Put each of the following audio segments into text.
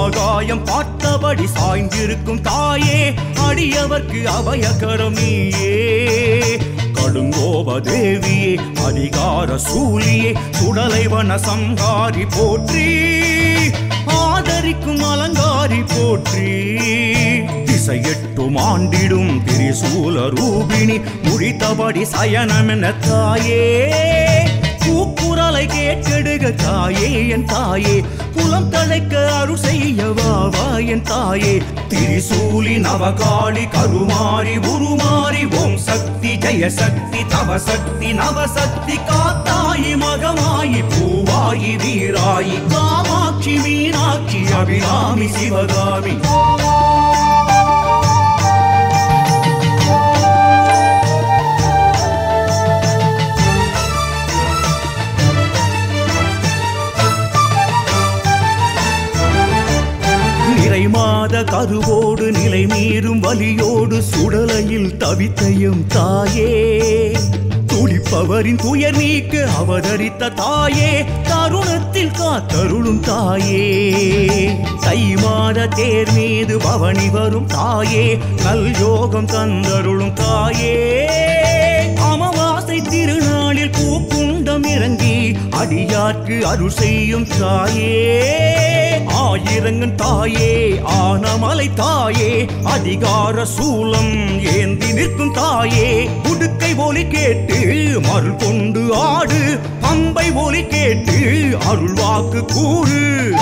ஆகாயம் பார்த்தபடி சாய்ந்திருக்கும் தாயே, அடியவர்க்கு அபயகரம் நீயே. கடுங்கோப தேவியே, அதிகார சூலியே, சுடலைவன சங்காரி போற்றி, ஆதரிக்கும் அலங்காரி போற்றி. திசையெட்டும் ஆண்டிடும் திரிசூல ரூபிணி, முடித்தபடி சயனமென தாயே, கூக்குரலை கேட்டெடுக தாயே என் தாயே, குலம் தழைக்க அருள் செய்யவாவா என் தாயே. திரிசூலி நவகாளி கருமாரி உருமாறி, ஓம் சக்தி ஜெய சக்தி தவ சக்தி நவசக்தி, காத்தாயி மகமாயி பூவாயி வீராயி, காமாட்சி மீனாட்சி அபிராமி சிவகாமி. மாத கருவோடு நிலை மீறும் வலியோடு சுடலையில் தவித்தையும் தாயே, துடிப்பவரின் துயர் நீக்க அவதரித்த தாயே, தருணத்தில் காத்தருளும் தாயே. தை மாத தேர் மீது பவனி வரும் தாயே, நல் யோகம் தந்தருளும் தாயே. அமாவாசை திருநாளில் பூக்குண்டம் இறங்கி அடியார்க்கு அருள் செய்யும் தாயே, ஆயிரங்கன் தாயே, ஆனமலை தாயே, அதிகார சூலம் ஏந்தி நிற்கும் தாயே. உடுக்கை ஒலி கேட்டு மருள் கொண்டு ஆடு, பம்பை ஒலி கேட்டு அருள் வாக்கு கூறு.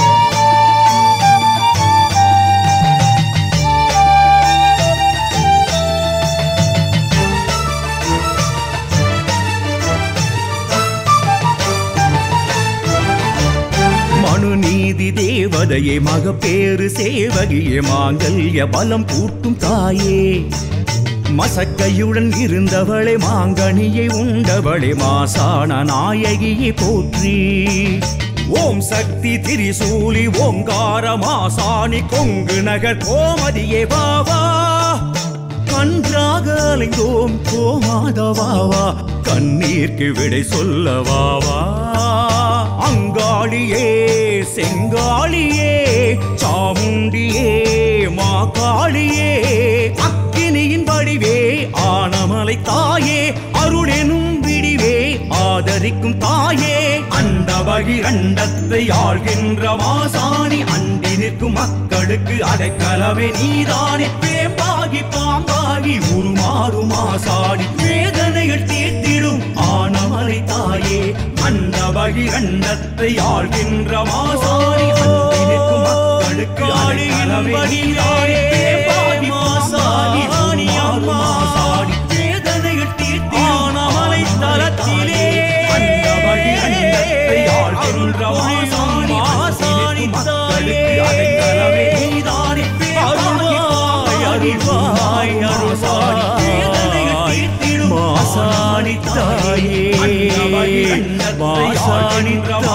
நீதி தேவதையே, மகப்பேறு சேவகியே, மாங்கல்ய பலம் கூட்டும் தாயே, மசக்கையுடன் இருந்தவளே, மாங்கனியை உண்டவளே, மாசான நாயகியை போற்றி. ஓம் சக்தி திரிசூலி ஓங்கார மாசாணி, கொங்கு நகர் கோமதியே வாவா, கன்றாக அலைந்தோம் கோமாதவாவா, கண்ணீர்க்கு விடை சொல்லவாவா. அங்காளியே செங்காளியே, சாமுண்டியே மாகாளியே, அக்கினியின் வடிவே, ஆனமலை தாயே, அருளெனும் விடிவே, ஆதரிக்கும் தாயே. அண்டபகிரண்டத்தை ஆள்கின்ற மாசாணி, அண்டி நிற்கும் மக்களுக்கு அடைக்கலமே நீதானே. வேம்பாகி பாம்பாகி உருமாறும் மாசாணி, வேதனைகள் தீர்த்திடும் ஆனமலை தாயே. அண்டபகிரண்டத்தை ஆள்கின்ற மாசாணி, அண்டி நிற்கும் மக்களுக்கு அடைக்கலமே நீதானே. வேம்பாகி பாம்பாகி உருமாறும் மாசாணி, வேதனைகள் தீர்த்திடும் ஆனமலை தலத்திலே. அண்டபகிரண்டத்தை ஆள்கின்ற மாசாணி, அண்டி நிற்கும் மக்களுக்கு அடைக்கலமே நீதானே. அருள்வாய் அருள்வாய் மாசாணி தாயே, மாசாணி